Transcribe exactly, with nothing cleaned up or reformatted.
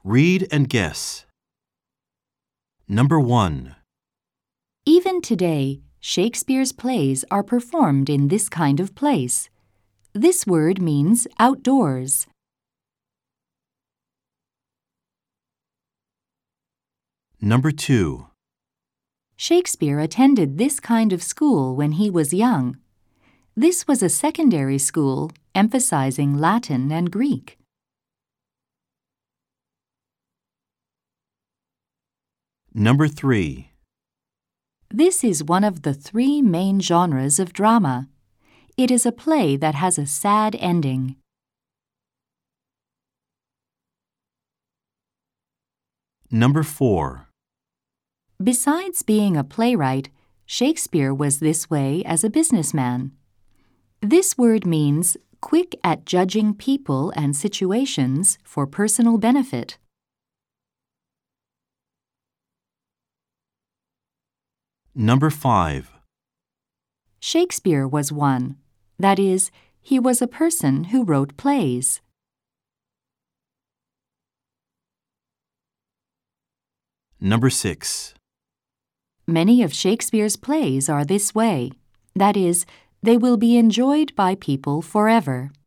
Read and guess. Number one. Even today, Shakespeare's plays are performed in this kind of place. This word means outdoors. Number two. Shakespeare attended this kind of school when he was young. This was a secondary school emphasizing Latin and Greek. Number three. This is one of the three main genres of drama. It is a play that has a sad ending. Number four. Besides being a playwright, Shakespeare was this way as a businessman. This word means quick at judging people and situations for personal benefit. Number five. Shakespeare was one. That is, he was a person who wrote plays. Number six. Many of Shakespeare's plays are this way. That is, they will be enjoyed by people forever.